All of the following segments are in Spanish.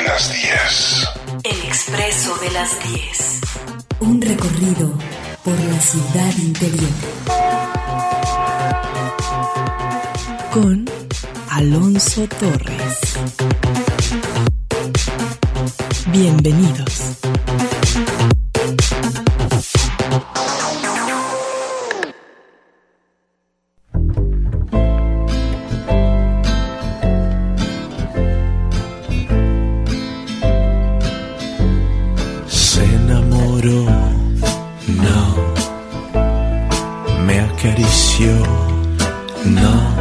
las 10. El Expreso de las 10. Un recorrido por la ciudad interior. Con Alonso Torres. Bienvenidos. Se enamoró, no. Me acarició, no.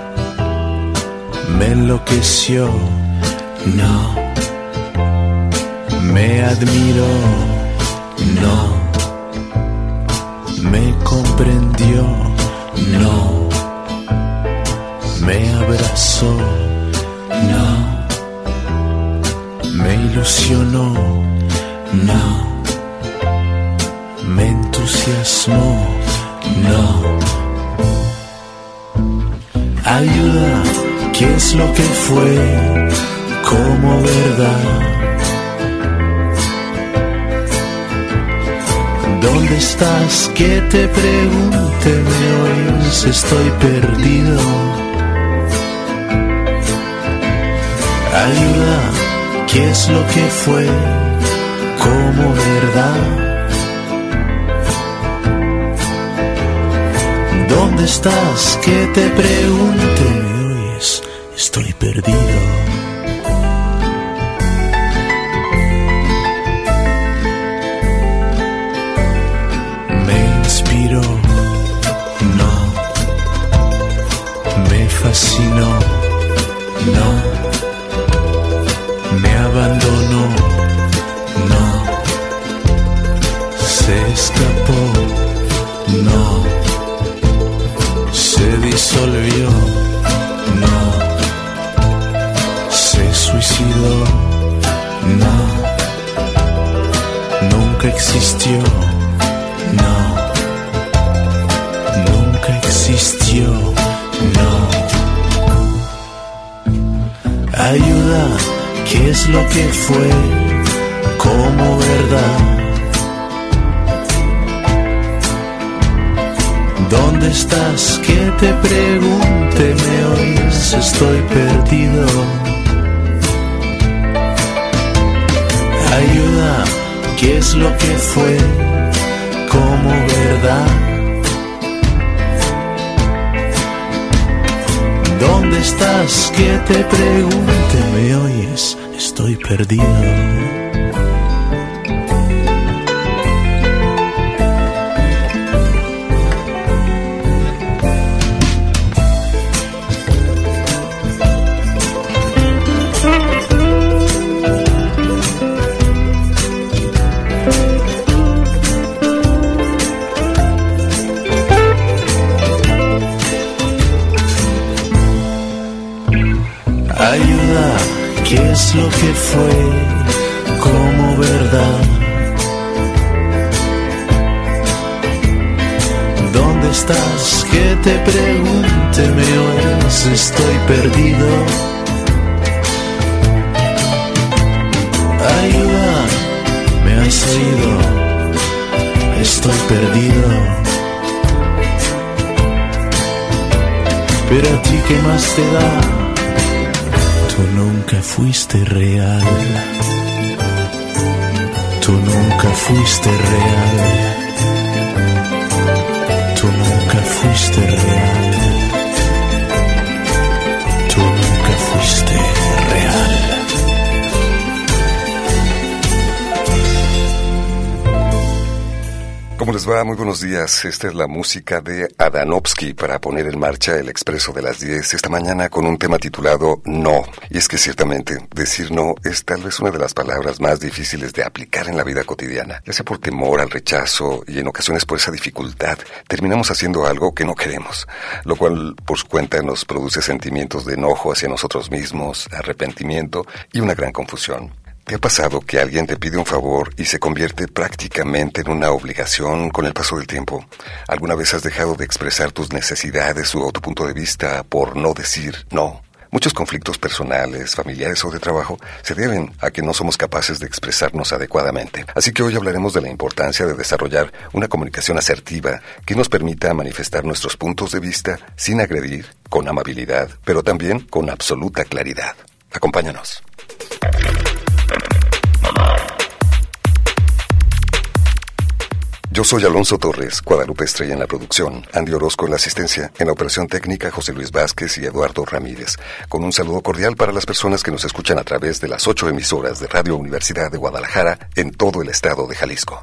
Me enloqueció, no. Me admiró, no. Me comprendió, no. Me abrazó, no. Me ilusionó, no. Me entusiasmó, no. Ayuda, ¿qué es lo que fue? Como verdad. ¿Dónde estás? Que te pregunte, ¿me oyes? Estoy perdido. Ayuda, ¿qué es lo que fue? Como verdad. ¿Dónde estás? Que te pregunte, ¿me oyes? Estoy perdido. No, me fascinó, no, me abandonó, no, se escapó, no, se disolvió, no, se suicidó, no, nunca existió, no. Existió, no. Ayuda, ¿qué es lo que fue? Como verdad. ¿Dónde estás? Que te pregunte, ¿me oyes? Estoy perdido. Ayuda, ¿qué es lo que fue? Como verdad. ¿Dónde estás? Que te pregunte, ¿me oyes? Estoy perdido. Ayuda, ¿qué es lo que fue? Como verdad. ¿Dónde estás? Que te pregunte, ¿me oyes? Estoy perdido. Ayuda, ¿me has oído? Estoy perdido. Pero a ti, ¿qué más te da? Tú nunca fuiste real. Tú nunca fuiste real. Tú nunca fuiste real. Tú nunca fuiste real. ¿Cómo les va? Muy buenos días. Esta es la música de Adanovsky para poner en marcha el Expreso de las 10 esta mañana con un tema titulado No. Y es que ciertamente decir no es tal vez una de las palabras más difíciles de aplicar en la vida cotidiana, ya sea por temor al rechazo y en ocasiones por esa dificultad. Terminamos haciendo algo que no queremos, lo cual por su cuenta nos produce sentimientos de enojo hacia nosotros mismos, arrepentimiento y una gran confusión. ¿Te ha pasado que alguien te pide un favor y se convierte prácticamente en una obligación con el paso del tiempo? ¿Alguna vez has dejado de expresar tus necesidades o tu punto de vista por no decir no? Muchos conflictos personales, familiares o de trabajo se deben a que no somos capaces de expresarnos adecuadamente. Así que hoy hablaremos de la importancia de desarrollar una comunicación asertiva que nos permita manifestar nuestros puntos de vista sin agredir, con amabilidad, pero también con absoluta claridad. Acompáñanos. Yo soy Alonso Torres, Guadalupe Estrella en la producción, Andy Orozco en la asistencia, en la operación técnica José Luis Vázquez y Eduardo Ramírez. Con un saludo cordial para las personas que nos escuchan a través de las 8 emisoras de Radio Universidad de Guadalajara en todo el estado de Jalisco.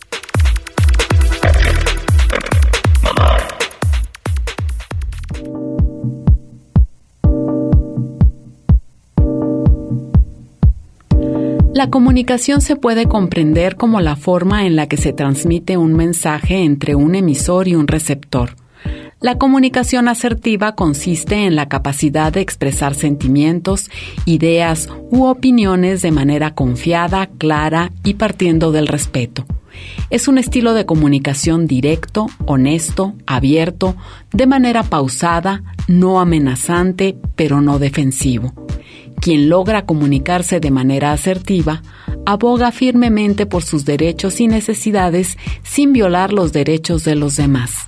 La comunicación se puede comprender como la forma en la que se transmite un mensaje entre un emisor y un receptor. La comunicación asertiva consiste en la capacidad de expresar sentimientos, ideas u opiniones de manera confiada, clara y partiendo del respeto. Es un estilo de comunicación directo, honesto, abierto, de manera pausada, no amenazante, pero no defensivo. Quien logra comunicarse de manera asertiva, aboga firmemente por sus derechos y necesidades sin violar los derechos de los demás.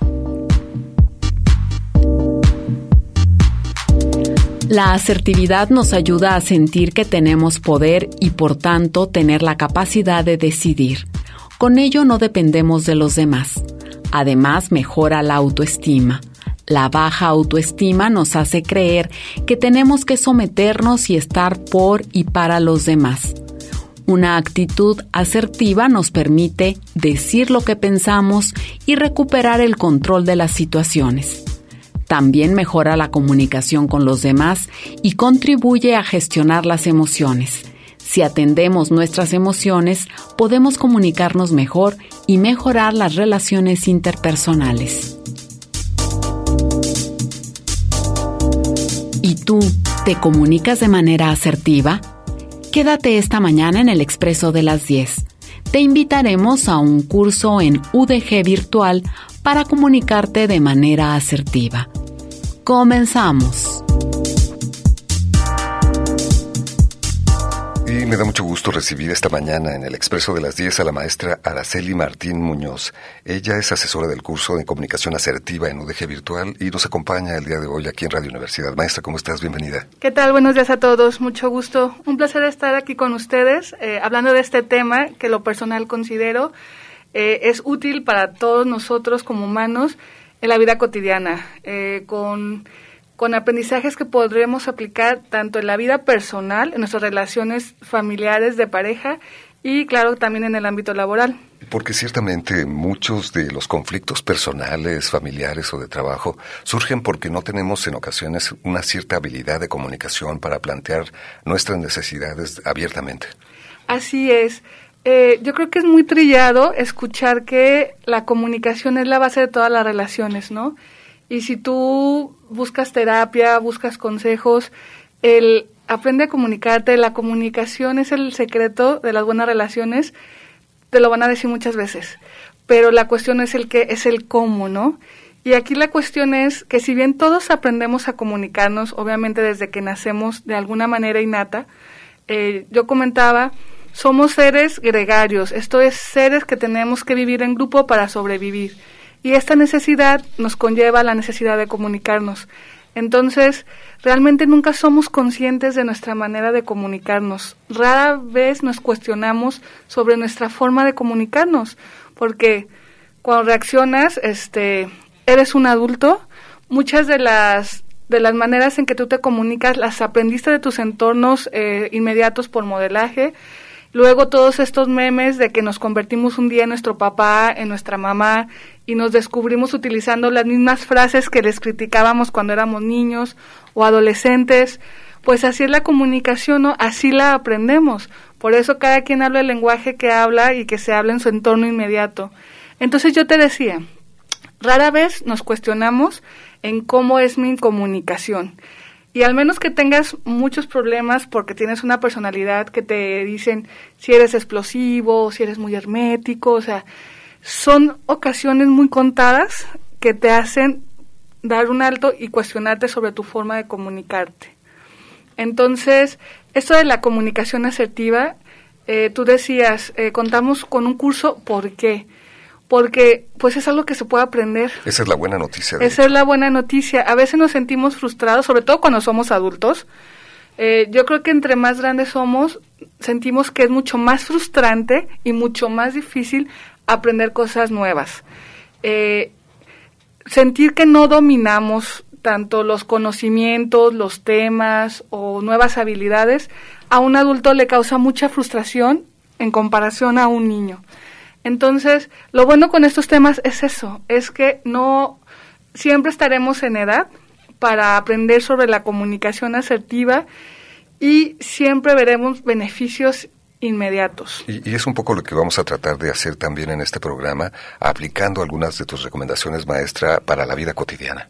La asertividad nos ayuda a sentir que tenemos poder y por tanto tener la capacidad de decidir. Con ello no dependemos de los demás. Además, mejora la autoestima. La baja autoestima nos hace creer que tenemos que someternos y estar por y para los demás. Una actitud asertiva nos permite decir lo que pensamos y recuperar el control de las situaciones. También mejora la comunicación con los demás y contribuye a gestionar las emociones. Si atendemos nuestras emociones, podemos comunicarnos mejor y mejorar las relaciones interpersonales. ¿Y tú, te comunicas de manera asertiva? Quédate esta mañana en el Expreso de las 10. Te invitaremos a un curso en UDG Virtual para comunicarte de manera asertiva. Comenzamos. Y me da mucho gusto recibir esta mañana en el Expreso de las 10 a la maestra Araceli Martín Muñoz. Ella es asesora del curso de comunicación asertiva en UDG Virtual y nos acompaña el día de hoy aquí en Radio Universidad. Maestra, ¿cómo estás? Bienvenida. ¿Qué tal? Buenos días a todos. Mucho gusto. Un placer estar aquí con ustedes hablando de este tema que lo personal considero es útil para todos nosotros como humanos en la vida cotidiana, con aprendizajes que podremos aplicar tanto en la vida personal, en nuestras relaciones familiares, de pareja y, claro, también en el ámbito laboral. Porque ciertamente muchos de los conflictos personales, familiares o de trabajo surgen porque no tenemos en ocasiones una cierta habilidad de comunicación para plantear nuestras necesidades abiertamente. Así es. Yo creo que es muy trillado escuchar que la comunicación es la base de todas las relaciones, ¿no? Y si tú buscas terapia, buscas consejos, el aprende a comunicarte, la comunicación es el secreto de las buenas relaciones, te lo van a decir muchas veces, pero la cuestión es el cómo, ¿no? Y aquí la cuestión es que si bien todos aprendemos a comunicarnos, obviamente desde que nacemos de alguna manera innata, yo comentaba, somos seres gregarios, esto es seres que tenemos que vivir en grupo para sobrevivir. Y esta necesidad nos conlleva la necesidad de comunicarnos. Entonces, realmente nunca somos conscientes de nuestra manera de comunicarnos. Rara vez nos cuestionamos sobre nuestra forma de comunicarnos, porque cuando reaccionas, eres un adulto, muchas de las maneras en que tú te comunicas las aprendiste de tus entornos inmediatos por modelaje. Luego todos estos memes de que nos convertimos un día en nuestro papá, en nuestra mamá, y nos descubrimos utilizando las mismas frases que les criticábamos cuando éramos niños o adolescentes, pues así es la comunicación, ¿no? Así la aprendemos. Por eso cada quien habla el lenguaje que habla y que se habla en su entorno inmediato. Entonces yo te decía, rara vez nos cuestionamos en cómo es mi comunicación. Y al menos que tengas muchos problemas porque tienes una personalidad que te dicen si eres explosivo, si eres muy hermético, o sea, son ocasiones muy contadas que te hacen dar un alto y cuestionarte sobre tu forma de comunicarte. Entonces, esto de la comunicación asertiva, tú decías, contamos con un curso, ¿por qué? Porque pues es algo que se puede aprender. Esa es la buena noticia. Esa es la buena noticia. A veces nos sentimos frustrados, sobre todo cuando somos adultos. Yo creo que entre más grandes somos, sentimos que es mucho más frustrante y mucho más difícil aprender cosas nuevas. Sentir que no dominamos tanto los conocimientos, los temas o nuevas habilidades, a un adulto le causa mucha frustración en comparación a un niño. Entonces, lo bueno con estos temas es eso, es que no siempre estaremos en edad para aprender sobre la comunicación asertiva y siempre veremos beneficios inmediatos. Y es un poco lo que vamos a tratar de hacer también en este programa, aplicando algunas de tus recomendaciones, maestra, para la vida cotidiana.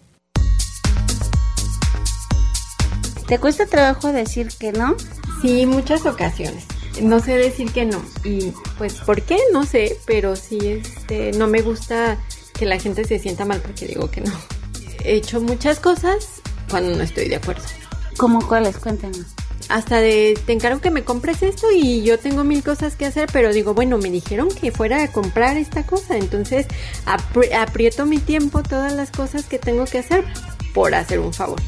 ¿Te cuesta trabajo decir que no? Sí, muchas ocasiones. No sé decir que no. Y pues, ¿por qué? No sé, pero sí, no me gusta que la gente se sienta mal porque digo que no. He hecho muchas cosas cuando no estoy de acuerdo. ¿Cómo cuáles? Cuéntanos. Hasta te encargo que me compres esto y yo tengo 1000 cosas que hacer, pero digo, bueno, me dijeron que fuera a comprar esta cosa, entonces aprieto mi tiempo, todas las cosas que tengo que hacer por hacer un favor.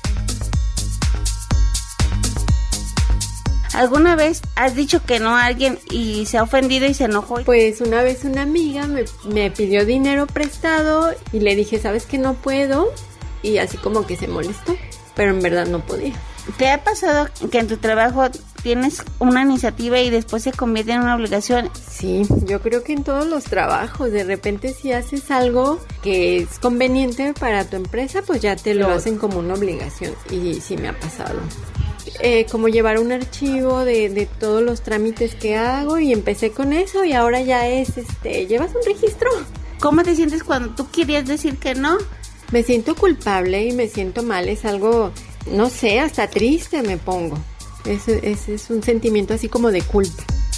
¿Alguna vez has dicho que no a alguien y se ha ofendido y se enojó? Pues una vez una amiga me pidió dinero prestado y le dije, ¿sabes que no puedo? Y así como que se molestó, pero en verdad no podía. ¿Te ha pasado que en tu trabajo tienes una iniciativa y después se convierte en una obligación? Sí, yo creo que en todos los trabajos, de repente si haces algo que es conveniente para tu empresa, pues ya te lo hacen como una obligación y sí me ha pasado. Como llevar un archivo de todos los trámites que hago y empecé con eso y ahora ya es, ¿llevas un registro? ¿Cómo te sientes cuando tú querías decir que no? Me siento culpable y me siento mal, es algo, no sé, hasta triste me pongo. Es un sentimiento así como de culpa.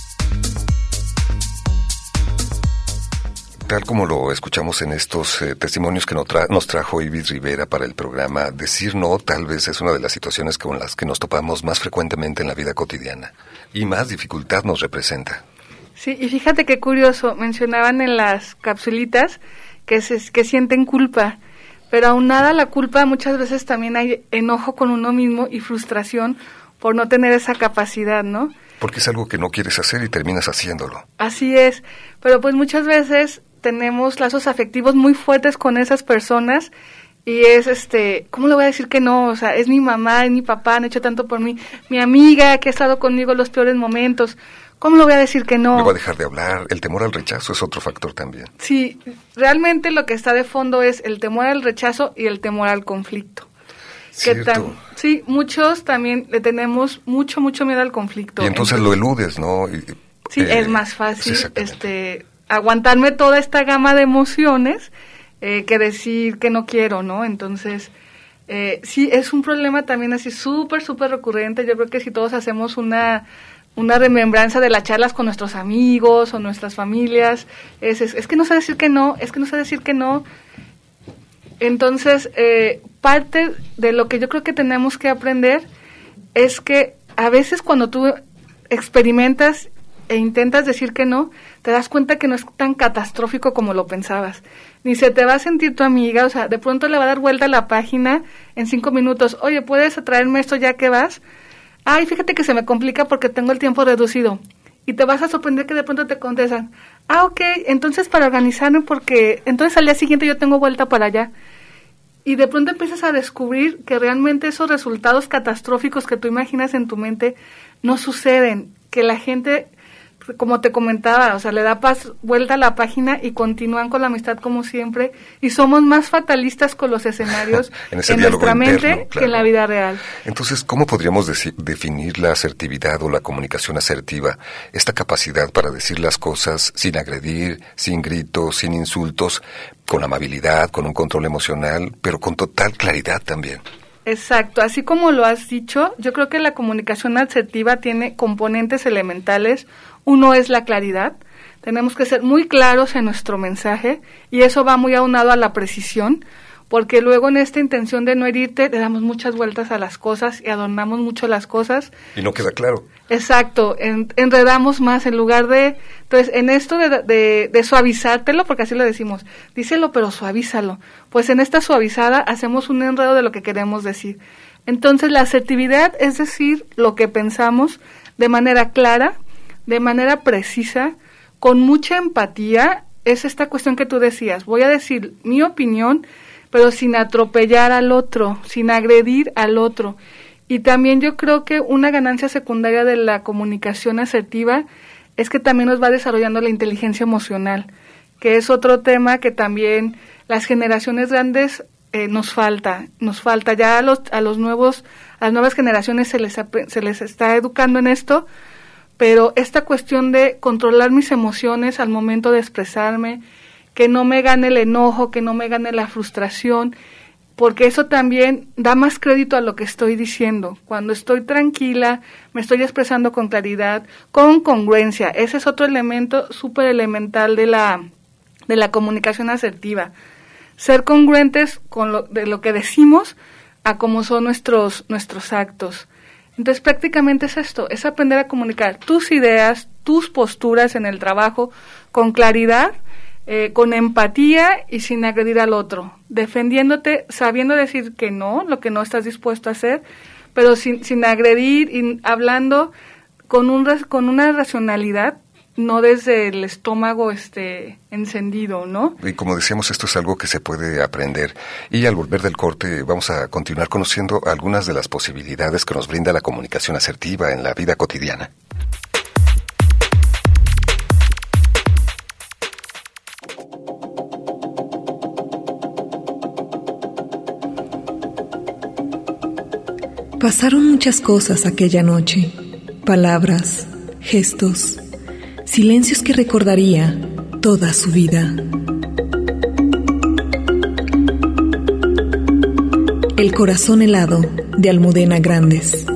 Tal como lo escuchamos en estos testimonios que nos trajo Ibis Rivera para el programa, decir no tal vez es una de las situaciones con las que nos topamos más frecuentemente en la vida cotidiana y más dificultad nos representa. Sí, y fíjate qué curioso, mencionaban en las capsulitas que sienten culpa, pero aunada a la culpa muchas veces también hay enojo con uno mismo y frustración por no tener esa capacidad, ¿no? Porque es algo que no quieres hacer y terminas haciéndolo. Así es, pero pues muchas veces tenemos lazos afectivos muy fuertes con esas personas y es ¿cómo le voy a decir que no? O sea, es mi mamá, es mi papá, han hecho tanto por mí, mi amiga que ha estado conmigo en los peores momentos, ¿cómo le voy a decir que no? Me va a dejar de hablar, el temor al rechazo es otro factor también. Sí, realmente lo que está de fondo es el temor al rechazo y el temor al conflicto. Cierto. Sí, muchos también le tenemos mucho miedo al conflicto. Y entonces lo eludes, ¿no? Sí, es más fácil aguantarme toda esta gama de emociones que decir que no quiero, ¿no? Entonces, sí, es un problema también así súper recurrente. Yo creo que si todos hacemos una remembranza de las charlas con nuestros amigos o nuestras familias, es que no sé decir que no, es que no sé decir que no. Entonces, parte de lo que yo creo que tenemos que aprender es que a veces cuando tú experimentas e intentas decir que no, te das cuenta que no es tan catastrófico como lo pensabas. Ni se te va a sentir tu amiga, o sea, de pronto le va a dar vuelta a la página en 5 minutos. Oye, ¿puedes traerme esto ya que vas? Ay, fíjate que se me complica porque tengo el tiempo reducido. Y te vas a sorprender que de pronto te contestan, ok, entonces para organizarme porque entonces al día siguiente yo tengo vuelta para allá. Y de pronto empiezas a descubrir que realmente esos resultados catastróficos que tú imaginas en tu mente no suceden, que la gente, como te comentaba, o sea, le da vuelta a la página y continúan con la amistad como siempre y somos más fatalistas con los escenarios en nuestra mente interno, claro, que en la vida real. Entonces, ¿cómo podríamos definir la asertividad o la comunicación asertiva? Esta capacidad para decir las cosas sin agredir, sin gritos, sin insultos, con amabilidad, con un control emocional, pero con total claridad también. Exacto, así como lo has dicho, yo creo que la comunicación asertiva tiene componentes elementales. Uno es la claridad, tenemos que ser muy claros en nuestro mensaje y eso va muy aunado a la precisión, porque luego en esta intención de no herirte le damos muchas vueltas a las cosas y adornamos mucho las cosas. Y no queda claro. Exacto, enredamos más en lugar de... Entonces, en esto de suavizártelo, porque así lo decimos, díselo pero suavízalo, pues en esta suavizada hacemos un enredo de lo que queremos decir. Entonces, la asertividad es decir lo que pensamos de manera clara, de manera precisa, con mucha empatía. Es esta cuestión que tú decías, voy a decir mi opinión, pero sin atropellar al otro, sin agredir al otro. Y también yo creo que una ganancia secundaria de la comunicación asertiva es que también nos va desarrollando la inteligencia emocional, que es otro tema que también las generaciones grandes nos falta ya a las nuevas generaciones se les está educando en esto, pero esta cuestión de controlar mis emociones al momento de expresarme, que no me gane el enojo, que no me gane la frustración, porque eso también da más crédito a lo que estoy diciendo. Cuando estoy tranquila, me estoy expresando con claridad, con congruencia. Ese es otro elemento súper elemental de la comunicación asertiva. Ser congruentes con lo que decimos a cómo son nuestros actos. Entonces prácticamente es esto, es aprender a comunicar tus ideas, tus posturas en el trabajo con claridad, con empatía y sin agredir al otro, defendiéndote, sabiendo decir que no, lo que no estás dispuesto a hacer, pero sin agredir y hablando con una racionalidad, no desde el estómago encendido, ¿no? Y como decíamos, esto es algo que se puede aprender. Y al volver del corte vamos a continuar conociendo algunas de las posibilidades que nos brinda la comunicación asertiva en la vida cotidiana. Pasaron muchas cosas aquella noche, palabras, gestos, silencios que recordaría toda su vida. El corazón helado de Almudena Grandes.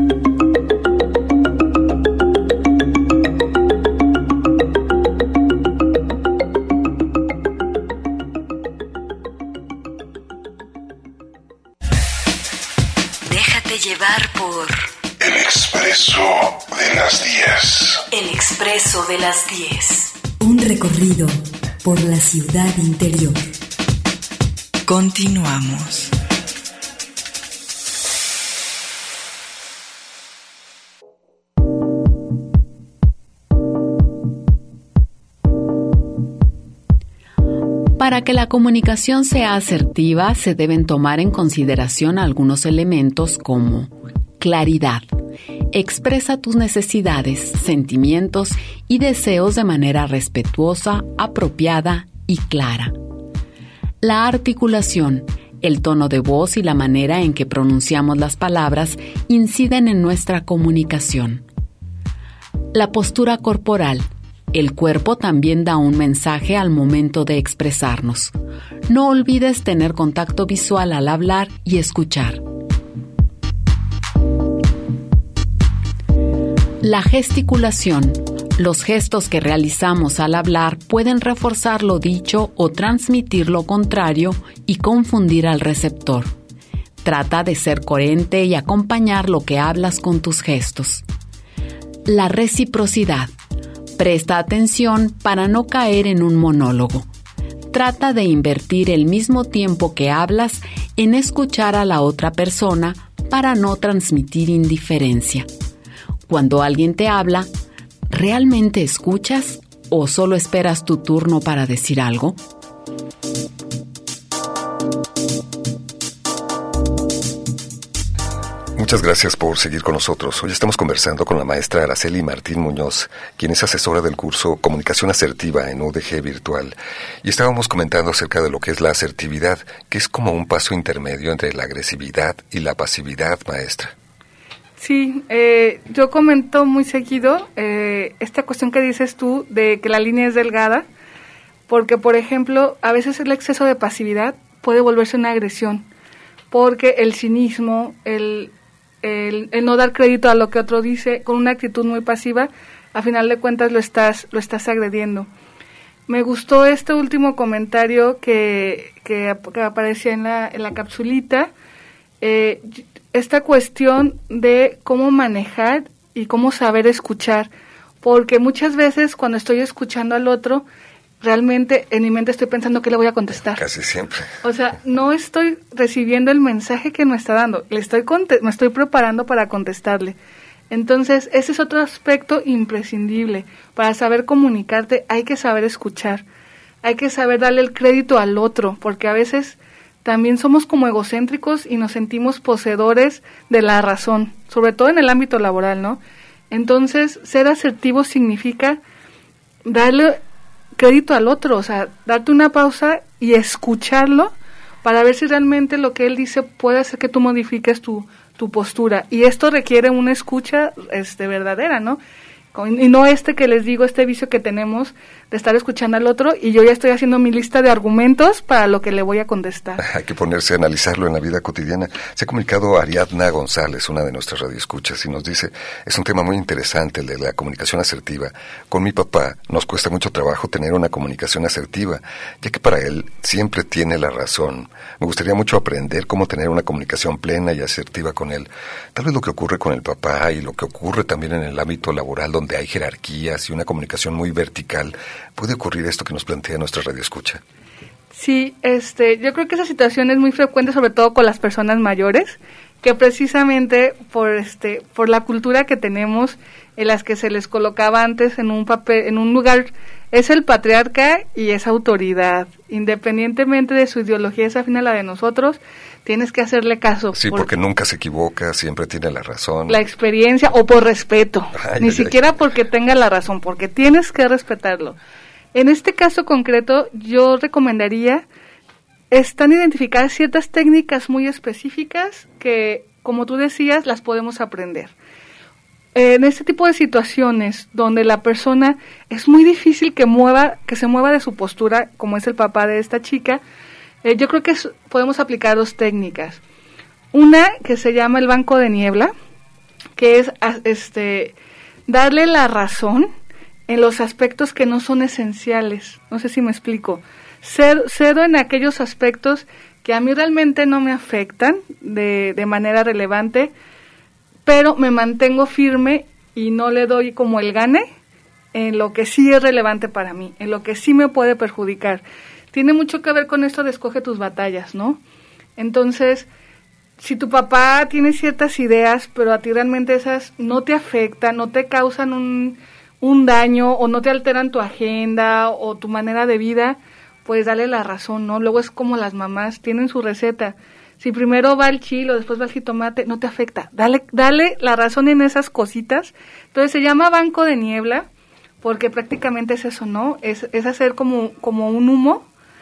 Llevar por El Expreso de las 10. El Expreso de las 10. Un recorrido por la ciudad interior. Continuamos. Para que la comunicación sea asertiva, se deben tomar en consideración algunos elementos como claridad. Expresa tus necesidades, sentimientos y deseos de manera respetuosa, apropiada y clara. La articulación, el tono de voz y la manera en que pronunciamos las palabras inciden en nuestra comunicación. La postura corporal. El cuerpo también da un mensaje al momento de expresarnos. No olvides tener contacto visual al hablar y escuchar. La gesticulación. Los gestos que realizamos al hablar pueden reforzar lo dicho o transmitir lo contrario y confundir al receptor. Trata de ser coherente y acompañar lo que hablas con tus gestos. La reciprocidad. Presta atención para no caer en un monólogo. Trata de invertir el mismo tiempo que hablas en escuchar a la otra persona para no transmitir indiferencia. Cuando alguien te habla, ¿realmente escuchas o solo esperas tu turno para decir algo? Muchas gracias por seguir con nosotros. Hoy estamos conversando con la maestra Araceli Martín Muñoz, quien es asesora del curso Comunicación Asertiva en UDG Virtual. Y estábamos comentando acerca de lo que es la asertividad, que es como un paso intermedio entre la agresividad y la pasividad, maestra. Sí, yo comento muy seguido esta cuestión que dices tú de que la línea es delgada, porque, por ejemplo, a veces el exceso de pasividad puede volverse una agresión, porque el cinismo, el no dar crédito a lo que otro dice con una actitud muy pasiva, a final de cuentas lo estás agrediendo. Me gustó este último comentario que aparecía en la capsulita, esta cuestión de cómo manejar y cómo saber escuchar, porque muchas veces cuando estoy escuchando al otro, realmente en mi mente estoy pensando qué le voy a contestar. Casi siempre. O sea, no estoy recibiendo el mensaje que me está dando, me estoy preparando para contestarle. Entonces, ese es otro aspecto imprescindible. Para saber comunicarte hay que saber escuchar, hay que saber darle el crédito al otro, porque a veces también somos como egocéntricos y nos sentimos poseedores de la razón, sobre todo en el ámbito laboral, ¿no? Entonces, ser asertivo significa darle crédito al otro, o sea, darte una pausa y escucharlo para ver si realmente lo que él dice puede hacer que tú modifiques tu postura. Y esto requiere una escucha verdadera, ¿no? Y no que les digo, este vicio que tenemos de estar escuchando al otro y yo ya estoy haciendo mi lista de argumentos para lo que le voy a contestar. Hay que ponerse a analizarlo en la vida cotidiana. Se ha comunicado Ariadna González, una de nuestras radioescuchas, y nos dice, es un tema muy interesante el de la comunicación asertiva. Con mi papá nos cuesta mucho trabajo tener una comunicación asertiva, ya que para él siempre tiene la razón. Me gustaría mucho aprender cómo tener una comunicación plena y asertiva con él. Tal vez lo que ocurre con el papá y lo que ocurre también en el ámbito laboral, donde hay jerarquías y una comunicación muy vertical, ¿puede ocurrir esto que nos plantea nuestra radioescucha? Sí, yo creo que esa situación es muy frecuente, sobre todo con las personas mayores, que precisamente por la cultura que tenemos, en las que se les colocaba antes en un papel, en un lugar, es el patriarca y es autoridad, independientemente de su ideología es afín a la de nosotros, tienes que hacerle caso. Sí, porque nunca se equivoca, siempre tiene la razón. La experiencia, o por respeto, ni siquiera porque tenga la razón, porque tienes que respetarlo. En este caso concreto, yo recomendaría, están identificadas ciertas técnicas muy específicas que, como tú decías, las podemos aprender. En este tipo de situaciones donde la persona es muy difícil que se mueva de su postura, como es el papá de esta chica, yo creo que podemos aplicar dos técnicas. Una que se llama el banco de niebla, que es darle la razón en los aspectos que no son esenciales. No sé si me explico. Cedo en aquellos aspectos que a mí realmente no me afectan de manera relevante, pero me mantengo firme y no le doy como el gane en lo que sí es relevante para mí, en lo que sí me puede perjudicar. Tiene mucho que ver con esto de escoge tus batallas, ¿no? Entonces, si tu papá tiene ciertas ideas, pero a ti realmente esas no te afectan, no te causan un daño o no te alteran tu agenda o tu manera de vida, pues dale la razón, ¿no? Luego es como las mamás, tienen su receta. Si primero va el chile o después va el jitomate, no te afecta. Dale la razón en esas cositas. Entonces se llama banco de niebla porque prácticamente es eso, ¿no? Es hacer como un humo,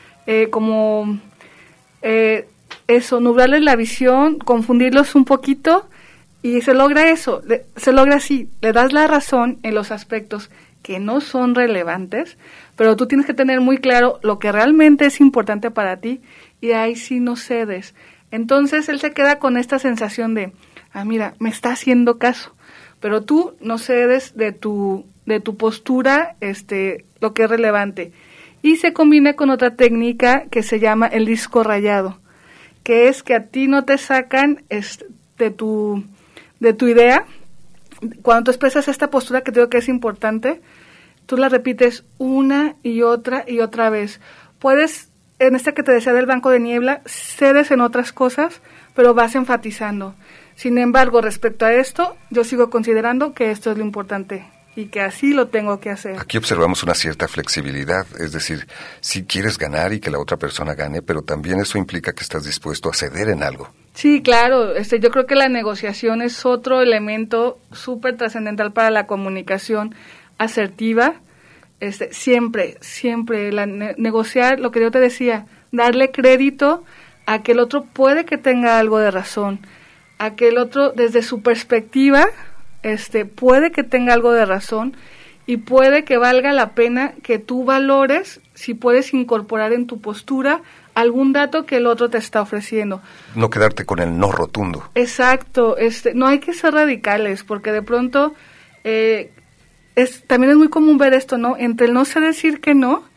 nublarles la visión, confundirlos un poquito y se logra eso, se logra así, le das la razón en los aspectos que no son relevantes, pero tú tienes que tener muy claro lo que realmente es importante para ti y ahí sí no cedes. Entonces él se queda con esta sensación de, mira, me está haciendo caso, pero tú no cedes de tu postura lo que es relevante. Y se combina con otra técnica que se llama el disco rayado, que es que a ti no te sacan de tu idea. Cuando tú expresas esta postura que creo que es importante, tú la repites una y otra vez. Puedes, en esta que te decía del banco de niebla, cedes en otras cosas, pero vas enfatizando. Sin embargo, respecto a esto, yo sigo considerando que esto es lo importante y que así lo tengo que hacer. Aquí observamos una cierta flexibilidad, es decir, si quieres ganar y que la otra persona gane, pero también eso implica que estás dispuesto a ceder en algo. Sí, claro, yo creo que la negociación es otro elemento súper trascendental para la comunicación asertiva. Siempre negociar, lo que yo te decía, darle crédito a que el otro puede que tenga algo de razón, a que el otro desde su perspectiva puede que tenga algo de razón y puede que valga la pena que tú valores si puedes incorporar en tu postura algún dato que el otro te está ofreciendo. No quedarte con el no rotundo. Exacto, no hay que ser radicales porque de pronto también es muy común ver esto, ¿no? Entre el no sé decir que no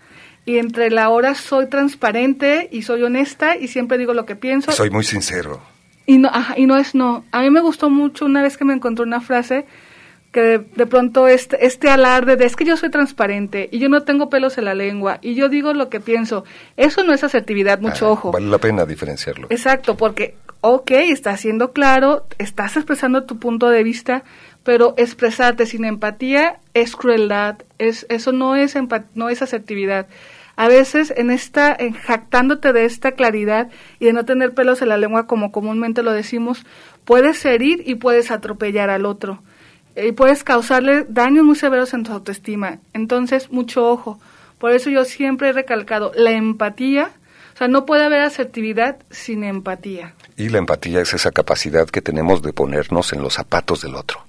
y entre la hora soy transparente y soy honesta y siempre digo lo que pienso. Soy muy sincero. Y no es no. A mí me gustó mucho una vez que me encontré una frase que de pronto este alarde de es que yo soy transparente y yo no tengo pelos en la lengua y yo digo lo que pienso. Eso no es asertividad, mucho ojo. Vale la pena diferenciarlo. Exacto, porque, estás siendo claro, estás expresando tu punto de vista, pero expresarte sin empatía es crueldad, eso no es asertividad. A veces jactándote de esta claridad y de no tener pelos en la lengua como comúnmente lo decimos, puedes herir y puedes atropellar al otro. Y puedes causarle daños muy severos en tu autoestima. Entonces, mucho ojo. Por eso yo siempre he recalcado la empatía. O sea, no puede haber asertividad sin empatía. Y la empatía es esa capacidad que tenemos de ponernos en los zapatos del otro.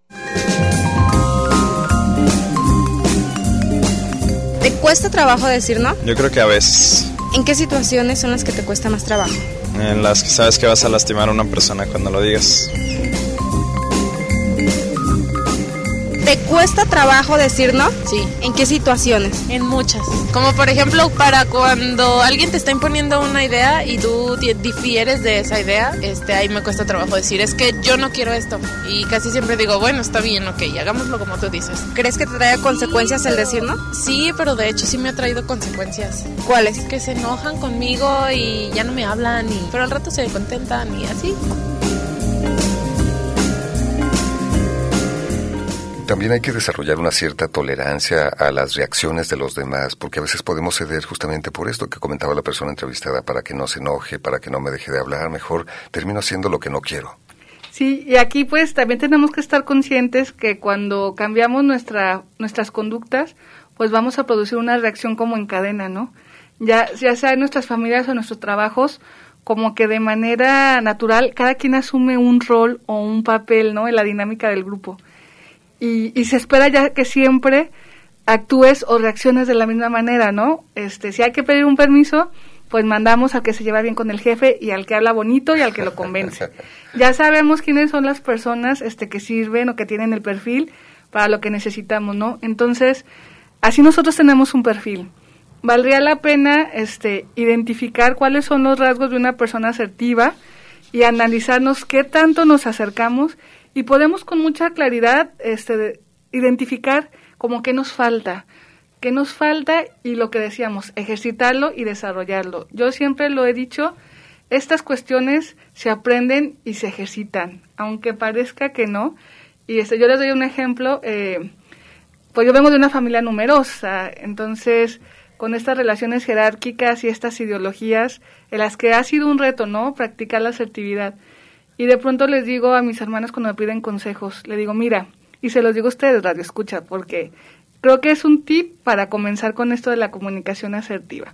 ¿Te cuesta trabajo decir no? Yo creo que a veces. ¿En qué situaciones son las que te cuesta más trabajo? En las que sabes que vas a lastimar a una persona cuando lo digas. ¿Te cuesta trabajo decir no? Sí. ¿En qué situaciones? En muchas. Como por ejemplo, para cuando alguien te está imponiendo una idea y tú difieres de esa idea, ahí me cuesta trabajo decir, es que yo no quiero esto. Y casi siempre digo, bueno, está bien, ok, hagámoslo como tú dices. ¿Crees que te trae consecuencias el decir no? Sí, pero de hecho sí me ha traído consecuencias. ¿Cuáles? Que se enojan conmigo y ya no me hablan, pero al rato se contentan y así. También hay que desarrollar una cierta tolerancia a las reacciones de los demás, porque a veces podemos ceder justamente por esto que comentaba la persona entrevistada, para que no se enoje, para que no me deje de hablar, mejor termino haciendo lo que no quiero. Sí, y aquí pues también tenemos que estar conscientes que cuando cambiamos nuestras conductas, pues vamos a producir una reacción como en cadena, ¿no? Ya sea en nuestras familias o en nuestros trabajos, como que de manera natural cada quien asume un rol o un papel, ¿no? En la dinámica del grupo. Y se espera ya que siempre actúes o reacciones de la misma manera, ¿no? Si hay que pedir un permiso, pues mandamos al que se lleva bien con el jefe y al que habla bonito y al que lo convence. Ya sabemos quiénes son las personas que sirven o que tienen el perfil para lo que necesitamos, ¿no? Entonces, así nosotros tenemos un perfil. Valdría la pena identificar cuáles son los rasgos de una persona asertiva y analizarnos qué tanto nos acercamos. Y podemos con mucha claridad identificar como qué nos falta y lo que decíamos, ejercitarlo y desarrollarlo. Yo siempre lo he dicho, estas cuestiones se aprenden y se ejercitan, aunque parezca que no. Y yo les doy un ejemplo, pues yo vengo de una familia numerosa, entonces con estas relaciones jerárquicas y estas ideologías en las que ha sido un reto, ¿no? Practicar la asertividad. Y de pronto les digo a mis hermanas cuando me piden consejos, le digo, mira, y se los digo a ustedes, Radio Escucha, porque creo que es un tip para comenzar con esto de la comunicación asertiva.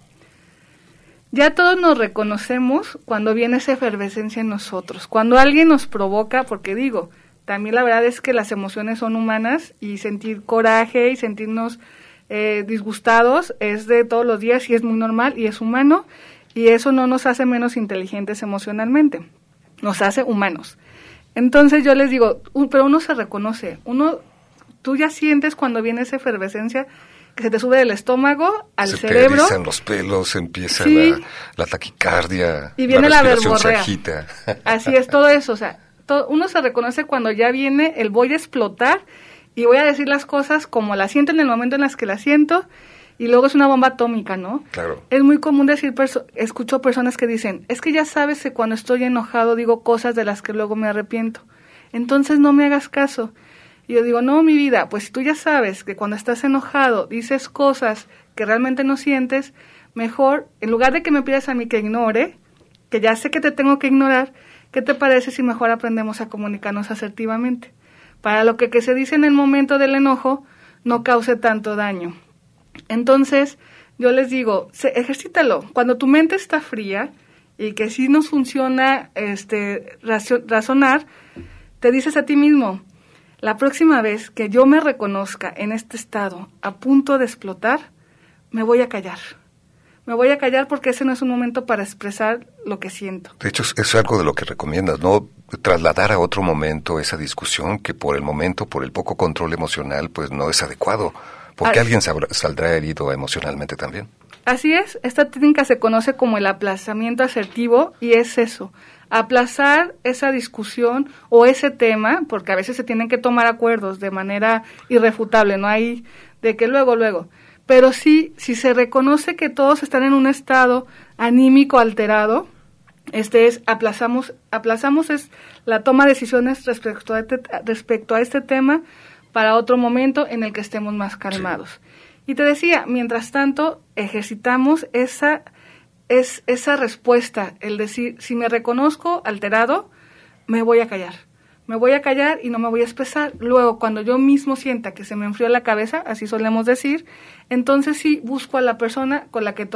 Ya todos nos reconocemos cuando viene esa efervescencia en nosotros, cuando alguien nos provoca, porque digo, también la verdad es que las emociones son humanas y sentir coraje y sentirnos disgustados es de todos los días y es muy normal y es humano y eso no nos hace menos inteligentes emocionalmente. Nos hace humanos. Entonces yo les digo, pero uno se reconoce, tú ya sientes cuando viene esa efervescencia que se te sube del estómago al cerebro. Se te erizan los pelos, empieza sí, la taquicardia, y viene la respiración verborrea. se agita. Así es, todo eso, o sea, uno se reconoce cuando ya viene el voy a explotar y voy a decir las cosas como las siento en el momento en las que las siento. Y luego es una bomba atómica, ¿no? Claro. Es muy común escucho personas que dicen, es que ya sabes que cuando estoy enojado digo cosas de las que luego me arrepiento. Entonces no me hagas caso. Y yo digo, no, mi vida, pues si tú ya sabes que cuando estás enojado dices cosas que realmente no sientes, mejor, en lugar de que me pidas a mí que ignore, que ya sé que te tengo que ignorar, ¿qué te parece si mejor aprendemos a comunicarnos asertivamente? Para lo que se dice en el momento del enojo no cause tanto daño. Entonces, yo les digo, ejercítalo. Cuando tu mente está fría y que sí nos funciona razonar, te dices a ti mismo, la próxima vez que yo me reconozca en este estado a punto de explotar, me voy a callar. Me voy a callar porque ese no es un momento para expresar lo que siento. De hecho, es algo de lo que recomiendas, ¿no? Trasladar a otro momento esa discusión que por el momento, por el poco control emocional, pues no es adecuado. Porque alguien saldrá herido emocionalmente también. Así es, esta técnica se conoce como el aplazamiento asertivo y es eso, aplazar esa discusión o ese tema, porque a veces se tienen que tomar acuerdos de manera irrefutable, no hay de que luego, pero sí, si se reconoce que todos están en un estado anímico alterado, aplazamos es la toma de decisiones respecto a este tema para otro momento en el que estemos más calmados. Sí. Y te decía, mientras tanto, ejercitamos esa respuesta, el decir, si me reconozco alterado, me voy a callar y no me voy a expresar. Luego, cuando yo mismo sienta que se me enfrió la cabeza, así solemos decir, entonces sí busco a la persona con la que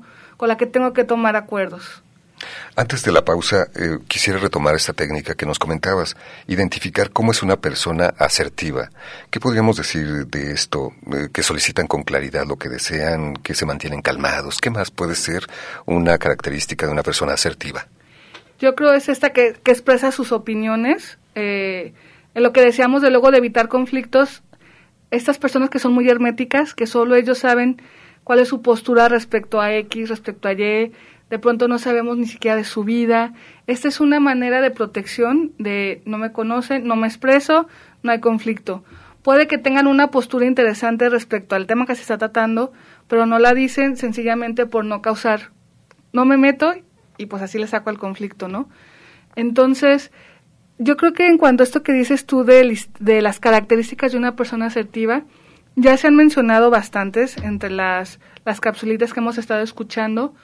tengo que tomar acuerdos. Antes de la pausa, quisiera retomar esta técnica que nos comentabas, identificar cómo es una persona asertiva. ¿Qué podríamos decir de esto? Que solicitan con claridad lo que desean, que se mantienen calmados. ¿Qué más puede ser una característica de una persona asertiva? Yo creo es esta que expresa sus opiniones. En lo que decíamos de luego de evitar conflictos, estas personas que son muy herméticas, que solo ellos saben cuál es su postura respecto a X, respecto a Y, de pronto no sabemos ni siquiera de su vida. Esta es una manera de protección de no me conocen, no me expreso, no hay conflicto. Puede que tengan una postura interesante respecto al tema que se está tratando, pero no la dicen sencillamente por no causar. No me meto y pues así le saco al conflicto, ¿no? Entonces, yo creo que en cuanto a esto que dices tú de las características de una persona asertiva, ya se han mencionado bastantes entre las capsulitas que hemos estado escuchando.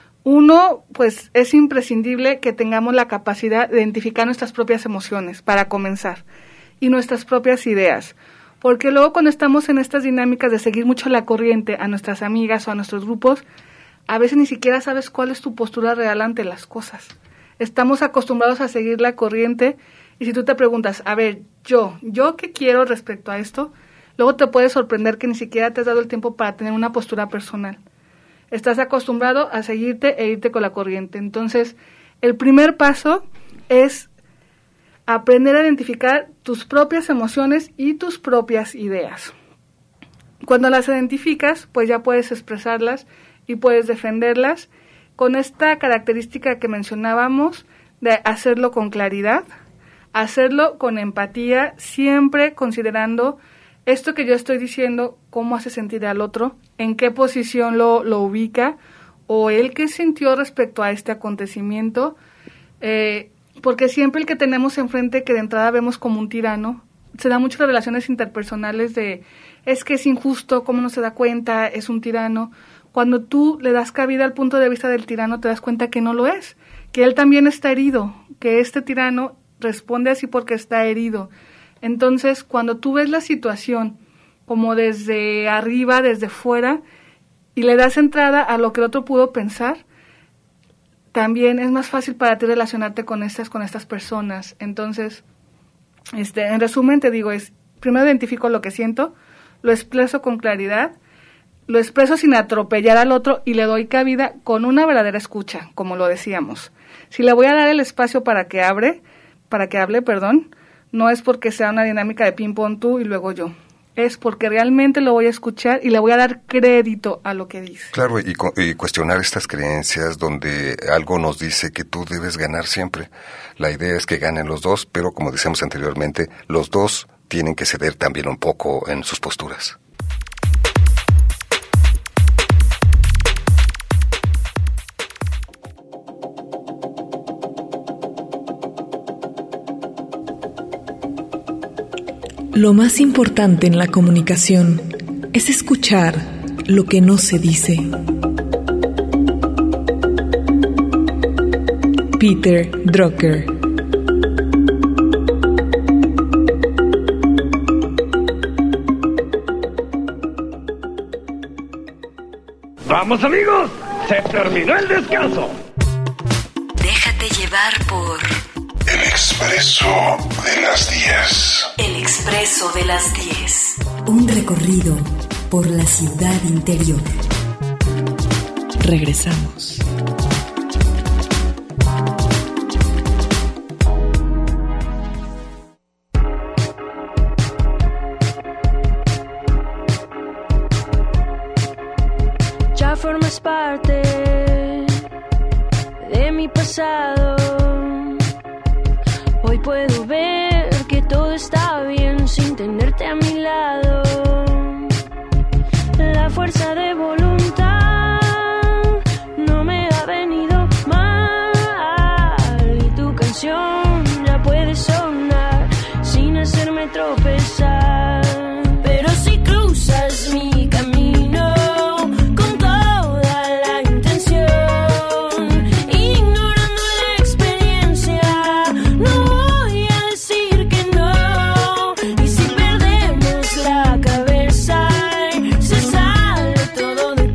Uno, pues es imprescindible que tengamos la capacidad de identificar nuestras propias emociones, para comenzar, y nuestras propias ideas, porque luego cuando estamos en estas dinámicas de seguir mucho la corriente a nuestras amigas o a nuestros grupos, a veces ni siquiera sabes cuál es tu postura real ante las cosas. Estamos acostumbrados a seguir la corriente, y si tú te preguntas, a ver, ¿yo qué quiero respecto a esto? Luego te puede sorprender que ni siquiera te has dado el tiempo para tener una postura personal. Estás acostumbrado a seguirte e irte con la corriente. Entonces, el primer paso es aprender a identificar tus propias emociones y tus propias ideas. Cuando las identificas, pues ya puedes expresarlas y puedes defenderlas con esta característica que mencionábamos de hacerlo con claridad, hacerlo con empatía, siempre considerando esto que yo estoy diciendo, cómo hace sentir al otro, en qué posición lo ubica, o él qué sintió respecto a este acontecimiento, porque siempre el que tenemos enfrente, que de entrada vemos como un tirano, se da mucho las relaciones interpersonales de, es que es injusto, cómo no se da cuenta, es un tirano. Cuando tú le das cabida al punto de vista del tirano, te das cuenta que no lo es, que él también está herido, que este tirano responde así porque está herido. Entonces, cuando tú ves la situación como desde arriba, desde fuera, y le das entrada a lo que el otro pudo pensar, también es más fácil para ti relacionarte con estas personas. Entonces, en resumen te digo, primero identifico lo que siento, lo expreso con claridad, lo expreso sin atropellar al otro y le doy cabida con una verdadera escucha, como lo decíamos. Si le voy a dar el espacio para que hable, no es porque sea una dinámica de ping-pong tú y luego yo. Es porque realmente lo voy a escuchar y le voy a dar crédito a lo que dice. Claro, y cuestionar estas creencias donde algo nos dice que tú debes ganar siempre. La idea es que ganen los dos, pero como decíamos anteriormente, los dos tienen que ceder también un poco en sus posturas. Lo más importante en la comunicación es escuchar lo que no se dice. Peter Drucker. ¡Vamos, amigos! ¡Se terminó el descanso! Déjate llevar por... El Expreso de las 10. El Expreso de las 10. Un recorrido por la ciudad interior. Regresamos. formas parte de mi pasado. Hoy puedo ver que todo está bien sin tenerte a mi lado. La fuerza de voluntad no me ha venido mal y tu canción ya puede sonar sin hacerme tropezar. Pero si cruzas mi camino con toda la intención, ignorando la experiencia, no voy a decir que no. Y si perdemos la cabeza, se sale todo de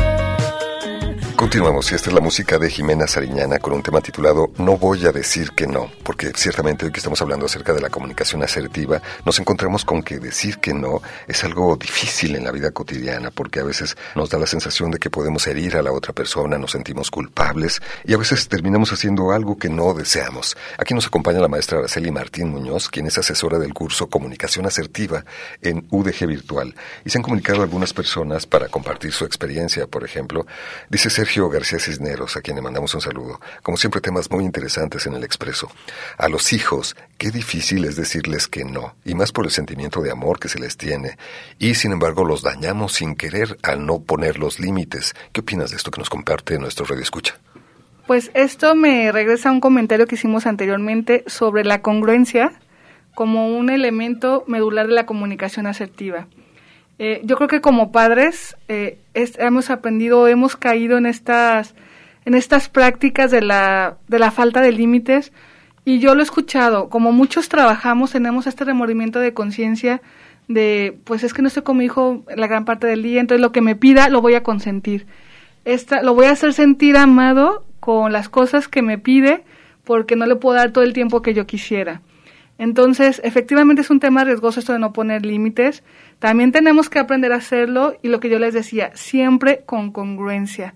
control. Continuamos, y esta es la música de Jimena Sariñana con un tema titulado No voy a decir que no, porque ciertamente hoy que estamos hablando acerca de la comunicación asertiva, nos encontramos con que decir que no es algo difícil en la vida cotidiana, porque a veces nos da la sensación de que podemos herir a la otra persona, nos sentimos culpables y a veces terminamos haciendo algo que no deseamos. Aquí nos acompaña la maestra Araceli Martín Muñoz, quien es asesora del curso Comunicación Asertiva en UDG Virtual, y se han comunicado algunas personas para compartir su experiencia. Por ejemplo, dice Sergio García Cisneros, a quien le mandamos un saludo. Como siempre, temas muy interesantes en el Expreso. A los hijos, qué difícil es decirles que no, y más por el sentimiento de amor que se les tiene. Y, sin embargo, los dañamos sin querer al no poner los límites. ¿Qué opinas de esto que nos comparte nuestro radioescucha? Pues esto me regresa a un comentario que hicimos anteriormente sobre la congruencia como un elemento medular de la comunicación asertiva. Yo creo que como padres hemos aprendido, hemos caído en estas prácticas de la falta de límites, y yo lo he escuchado, como muchos trabajamos, tenemos este remordimiento de conciencia de, pues es que no estoy con mi hijo la gran parte del día, entonces lo que me pida lo voy a consentir. Lo voy a hacer sentir amado con las cosas que me pide, porque no le puedo dar todo el tiempo que yo quisiera. Entonces, efectivamente es un tema riesgoso esto de no poner límites. También tenemos que aprender a hacerlo, y lo que yo les decía, siempre con congruencia.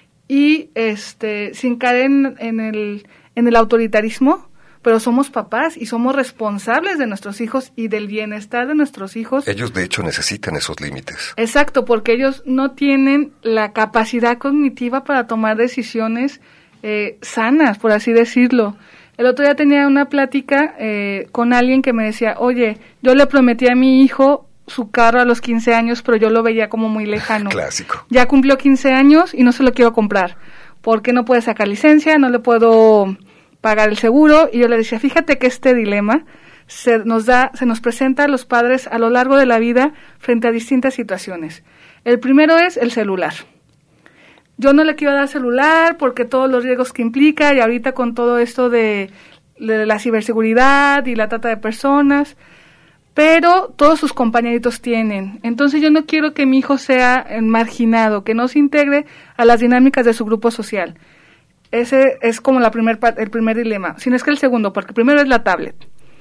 Y sin caer en el autoritarismo, pero somos papás y somos responsables de nuestros hijos y del bienestar de nuestros hijos. Ellos, de hecho, necesitan esos límites. Exacto, porque ellos no tienen la capacidad cognitiva para tomar decisiones sanas, por así decirlo. El otro día tenía una plática con alguien que me decía, oye, yo le prometí a mi hijo su carro a los 15 años, pero yo lo veía como muy lejano. Clásico. Ya cumplió 15 años y no se lo quiero comprar, porque no puede sacar licencia, no le puedo pagar el seguro. Y yo le decía, fíjate que este dilema se nos presenta a los padres a lo largo de la vida frente a distintas situaciones. El primero es el celular. Yo no le quiero dar celular porque todos los riesgos que implica, y ahorita con todo esto de la ciberseguridad y la trata de personas, pero todos sus compañeritos tienen. Entonces yo no quiero que mi hijo sea marginado, que no se integre a las dinámicas de su grupo social. Ese es como el primer dilema, sino es que el segundo, porque el primero es la tablet.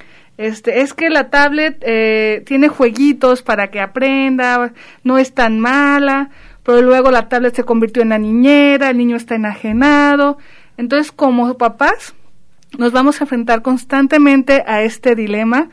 Es que la tablet tiene jueguitos para que aprenda, no es tan mala, pero luego la tablet se convirtió en la niñera, el niño está enajenado. Entonces, como papás, nos vamos a enfrentar constantemente a este dilema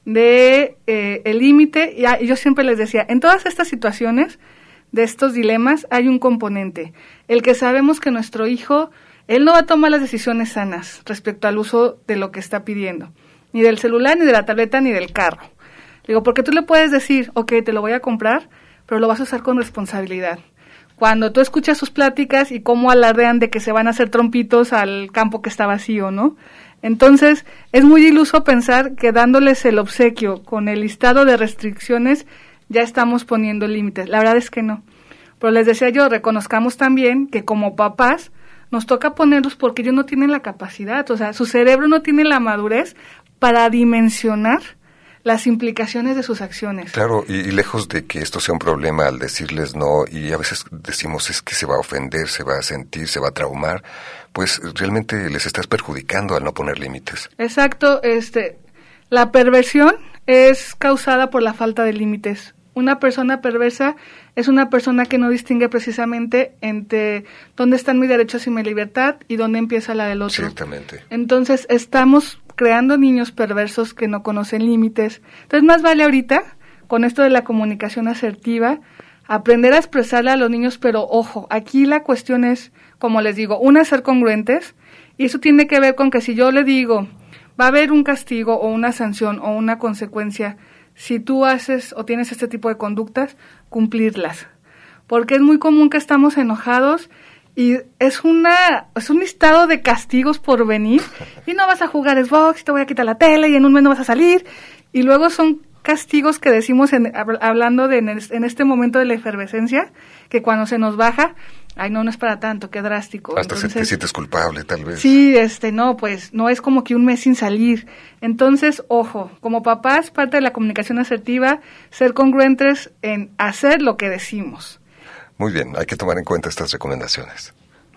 de el límite. Y yo siempre les decía, en todas estas situaciones de estos dilemas hay un componente, el que sabemos que nuestro hijo, él no va a tomar las decisiones sanas respecto al uso de lo que está pidiendo, ni del celular, ni de la tableta, ni del carro. Digo, porque tú le puedes decir, ok, te lo voy a comprar, pero lo vas a usar con responsabilidad. Cuando tú escuchas sus pláticas y cómo alardean de que se van a hacer trompitos al campo que está vacío, ¿no? Entonces, es muy iluso pensar que dándoles el obsequio con el listado de restricciones ya estamos poniendo límites. La verdad es que no. Pero les decía yo, reconozcamos también que como papás nos toca ponerlos porque ellos no tienen la capacidad, o sea, su cerebro no tiene la madurez para dimensionar las implicaciones de sus acciones. Claro, y lejos de que esto sea un problema al decirles no, y a veces decimos es que se va a ofender, se va a sentir, se va a traumar, pues realmente les estás perjudicando al no poner límites. Exacto, la perversión es causada por la falta de límites. Una persona perversa es una persona que no distingue precisamente entre dónde están mis derechos y mi libertad y dónde empieza la del otro. Ciertamente. Entonces estamos creando niños perversos que no conocen límites. Entonces más vale ahorita, con esto de la comunicación asertiva, aprender a expresarle a los niños, pero ojo, aquí la cuestión es, como les digo, una, ser congruentes, y eso tiene que ver con que si yo le digo, va a haber un castigo o una sanción o una consecuencia, si tú haces o tienes este tipo de conductas, cumplirlas. Porque es muy común que estamos enojados y es un listado de castigos por venir, y no vas a jugar Xbox, te voy a quitar la tele, y en un mes no vas a salir, y luego son castigos que decimos hablando en este momento de la efervescencia, que cuando se nos baja, ay, no es para tanto, qué drástico. Hasta te sientes culpable, tal vez. Sí, no, pues no es como que un mes sin salir. Entonces, ojo, como papás, parte de la comunicación asertiva, ser congruentes en hacer lo que decimos. Muy bien, hay que tomar en cuenta estas recomendaciones.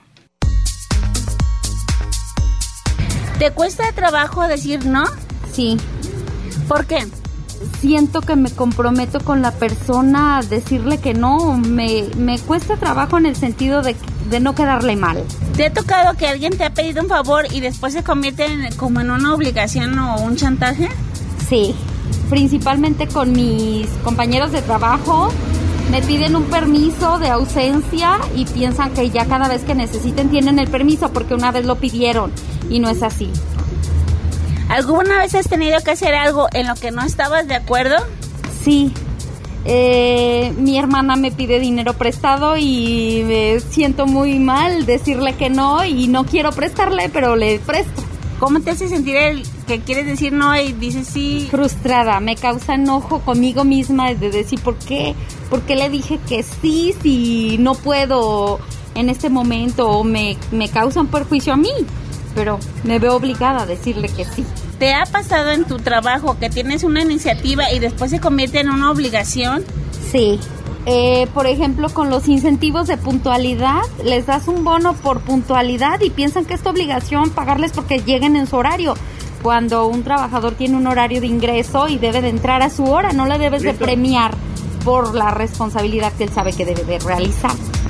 ¿Te cuesta trabajo decir no? Sí. ¿Por qué? Siento que me comprometo con la persona a decirle que no. Me cuesta trabajo en el sentido de no quedarle mal. ¿Te ha tocado que alguien te ha pedido un favor y después se convierte como en una obligación o un chantaje? Sí, principalmente con mis compañeros de trabajo. Me piden un permiso de ausencia y piensan que ya cada vez que necesiten tienen el permiso porque una vez lo pidieron y no es así. ¿Alguna vez has tenido que hacer algo en lo que no estabas de acuerdo? Sí. Mi hermana me pide dinero prestado y me siento muy mal decirle que no y no quiero prestarle, pero le presto. ¿Cómo te hace sentir el que quieres decir no y dices sí? Frustrada, me causa enojo conmigo misma de decir ¿por qué le dije que sí si no puedo en este momento? O me causa un perjuicio a mí, pero me veo obligada a decirle que sí. ¿Te ha pasado en tu trabajo que tienes una iniciativa y después se convierte en una obligación? Sí. Por ejemplo, con los incentivos de puntualidad, les das un bono por puntualidad y piensan que es tu obligación pagarles porque lleguen en su horario. Cuando un trabajador tiene un horario de ingreso y debe de entrar a su hora, no le debes de premiar por la responsabilidad que él sabe que debe de realizar.